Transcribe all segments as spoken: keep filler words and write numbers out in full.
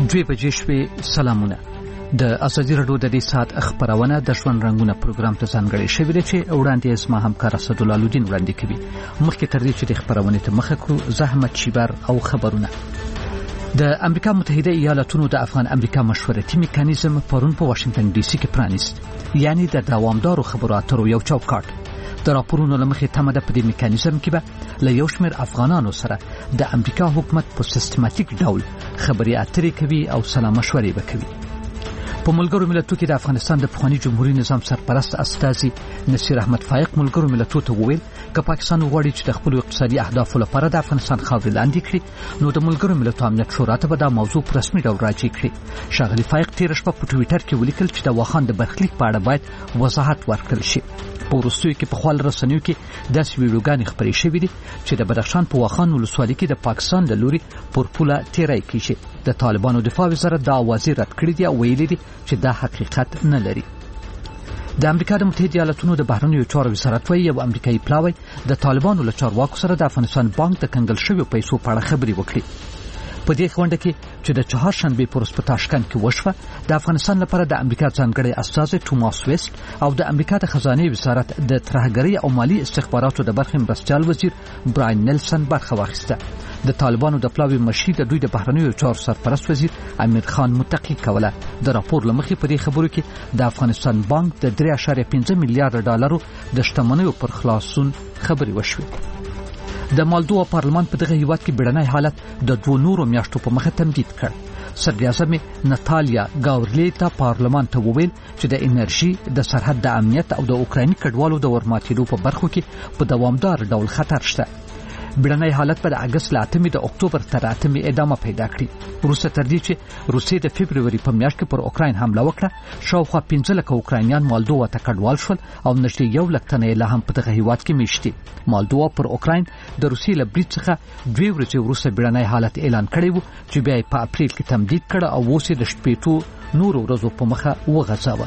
دوی بجې شوې. سلامونه. د ازادي راډیو د دې ساعت خبرونه د ژوند رنگونه پروګرام ته ځانګړې شوې ده چې وړاندې اسما همکار اسدالله لودین وړاندې کوي. مخکې تر دې چې د خبرونه ته مخه کړو زحمت شیبر او خبرونه. د امریکا متحده ایالاتونو د افغان امریکا مشورتي میکانیزم پرون په واشنگټن ډي سي کې پرانیست، یعنی د دوامدارو خبرو اترو یو چوکاټ. د راپورونو لمخې تمه ده په دې میکانیزم کې به له یو شمېر افغانانو سره د امریکا حکومت په سیستماتیک ډول خبرې اترې کوي او سلا مشورې به کوي. په ملګرو ملتونو کې د افغانستان د پخواني جمهوریت نظام سرپرست استاذي نصیر احمد فائق ملګرو ملتونو ته وویل که پاکستان وغواړي چې د خپل اقتصادي اهدافو لپاره د افغانستان خاورې لاندې کړي نو د ملګرو ملتونو امنیت شورا ته به دا موضوع په رسمي ډول راجع کړي. ښاغلي فائق تېره شپه په ټویټر کې ولیکل چې د واخان د برخلیک په اړه باید وضاحت ورکړل شي. په وروستیو کې په خپل رسنیو کې داسې ویډیوګانې خپرې شوې دي چې د بدخشان په واخان ولسوالۍ کې د پاکستان د لوري پر پوله تیری کیږي. د طالبانو دفاع وزارت دا اوازې رد کړې دي او ویلي دي چې دا حقیقت نه لري. د امریکا د متحده ایالاتونو د بهرنیو چارو وزارت وایي یو امریکایي پلاوی د طالبانو له چارواکو سره د افغانستان بانک د کنګل شویو پیسو په اړه خبرې وکړي. په دې غونډه کې چې د چهارشنبه په ورځ په تاشکند کې وشوه د افغانستان لپاره د امریکا ځانګړی استازی توماس ویست او د امریکا د خزانه وزارت د ترهګرۍ او مالی استخباراتو د برخې مرستیال وزیر براین نیلسن برخه واخیسته. د طالبانو د پلاوی مشیر د دوی د بهرنیو چارو سرپرست وزیر امیر خان متقی کوله. د راپور لمخې په دې خبرو کې د افغانستان بانک د درې اعشاریه پنځه میلیارډ ډالرو د شتمنیو پر خلاصون خبرې وشوې. د مالدووا پارلمان په دغه هیواد کې بیړنی حالت د دوه نورو میاشتو په مخه تمدید کړ. صدر اعظم ناتالیا گاورلی ته پارلمان ته وویل چې د انرژي د سرحد د امنیت او د اوکرایني کډوالو د ورماتېدو په برخو کې په دوامدار ډول خطر شته. بیړنی حالت په اگست له اتمې د اکتوبر تر اتمې ادامه پیدا کړي. وروسته تر دې چې روسیې د فبروري په میاشت کې پر اوکراین حمله وکړه شاوخوا پنځه لکه اوکراینیان مالدووا ته کډوال شول او نږدې یو لک تنه لا هم په دغه هیواد کې میشتي. مالدووا پر اوکراین د روسیې له برید څخه دوه ورځې وروسته بیړنی حالت اعلان کړی و چې بیا په اپریل کې تمدید کړ او اوس د شپېتو نورو ورځو په مخه وغځاوه.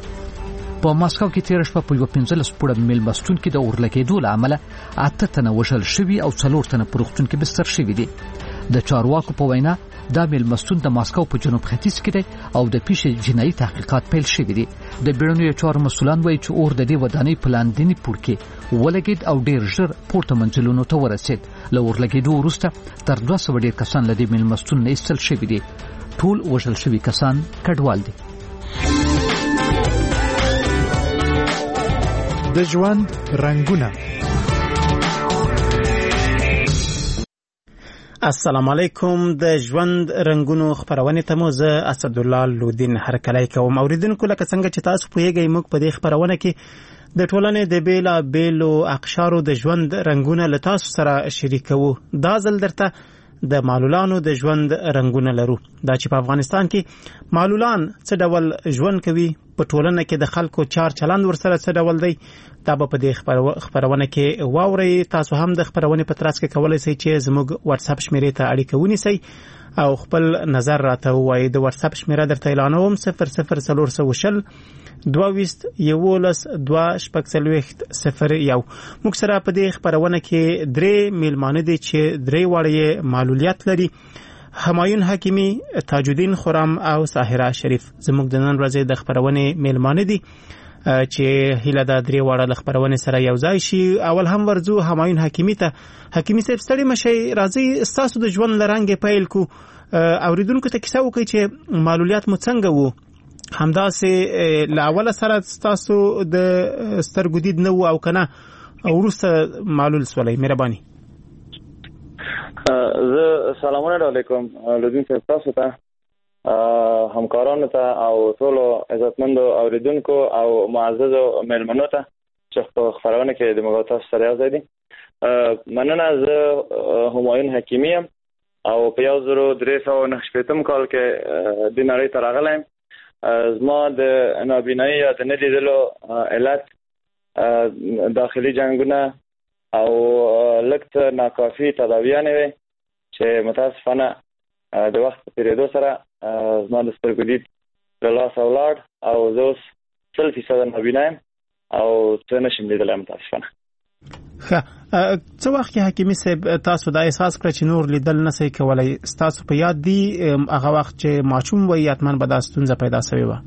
په ماسکو کې تیر شپه په یو پنځلس پوړه میلمستون کې د اورلګېدو له امله اته تنه وژل شوي او څلور تنه په روغتون کې بستر شوي دي. د چارواکو په وینا دا میلمستون د ماسکو په جنوب ختیځ کې دی او د پیښې جنایي تحقیقات پیل شوي دي. د بیړنیو چارو مسؤلان وایي چې اور د دې ودانۍ په لاندني پوړ کې ولګېد او ډېر ژر پورته منزلونو ته ورسېد. له اورلګېدو وروسته تر دوه سوه ډېر کسان له دې میلمستون نه ایستل شوي دي. ټول وژل شوي کسان کډوال دي. د ژوند رنگونه. السلام علیکم. د ژوند رنگونو خبرونه ته مو زه اسدالله لودین هرکلی کوم. اوریدونکو لکه څنګه چې تاسو پوهیږئ موږ په دې خبرونه کې د ټولنې د بیلا بیلو اقشارو د ژوند رنگونه له تاسو سره شریکوو. دا ځل درته د معلولانو د ژوند رنگونه لرو. دا چې په افغانستان کې معلولان څه ډول ژوند کوي، په ټولنه کې د خلکو چار چلند ورسره څه ډول دی، دا به په دې خبرونه کې واورئ. تاسو هم د خبرونې په ترڅ کې کولی شئ چې زموږ واتس اپ شمیرې ته اړیکه ونیسئ او خپل نظر راته ووایئ. د واتس اپ شمیره درته اعلانوم: صفر صفر څلور سوه شل دوه ویشت یولس دوه شپږ څلوېښت صفر یو. موږ سره په دې خبرونه کې درې میلمانه دي چې درې واړه یې معلولیت لري: همایون حکیمی، تاج الدین خرم او ساحره شریف. زموږ د نن ورځې د خبرونې میلمانه دي چې هیله ده درې واړه د خبرونې سره یو ځای شي. اول هم ورځو همایون حکیمی ته. حکیمی صاحب ستړي مشئ، راځئ ستاسو د ژوند له رنګې پیل کو. اوریدونکو ته کیسه وکړئ چې معلولیت مو څنګه وو. همداسې له اوله سره ستاسو د سترګو دید نه و او که نه وروسته معلول سولئ. مهرباني. زه سلامونه علیکم لودین صاحب، تاسو ته، همکارانو ته او ټولو عزتمندو اوریدونکو او معززو مېلمنو ته چې په خبرونه کې د موږ تاسو سره یو ځای دي. مننه. زه همایون حکیمی یم او په یو زرو درې سوه نهه شپېتم کال کې د نړۍ ته راغلی یم. زما د نابینایي یا د نه لیدلو علت داخلي جنګونه او لږ څه ناکافي تداویانې وې چې متاسفانه د وخت په تېرېدو سره زما د سترګو دید له لاسه ولاړ او زه اوس سل فیصده نابینا یم او څه نشم لیدلی متاسفانه. څو وخت کې حکیمي صاحب تاسو د احساس کړ چې نور لیدل نه سي کولای تاسو په یاد دي هغه وخت چې ماشوم وي اتمن به د ستونزه پیدا شوی و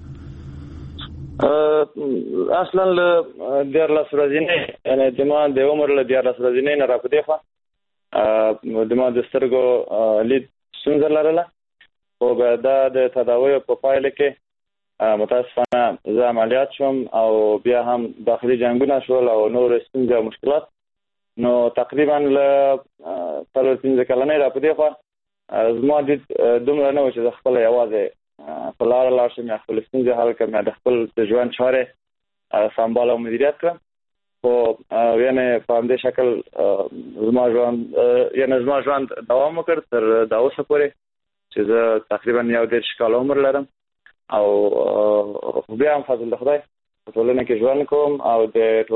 اصلا له ډیر لاس ورځې نه د ما د عمر له ډیر لاس ورځې نه را پدې خو د ما د سترګو لید ستونزه لرله او دا د تداوی په پایله کې متاسفانه زه عملیات شوم او بیا هم داخلي جنگونه شول او نور ستونزې او مشکلات نو تقریبا له څلور پنځه کلنې را پدې خو زما د دومره نه و چې د خپل یوازې په لاره لاړ شم یا خپل ستونزې حل کړم یا د خپل د ژوند چارې سمبال او مدیریت کړم خو یعنی په همدې شکل زما ژوند یعنی زما ژوند دوام وکړ تر دا اوسه پورې چې زه تقریبا یو دېرش کاله عمر لرم او بیا هم فضل د خدای په ټولنه کې ژوند کوم او د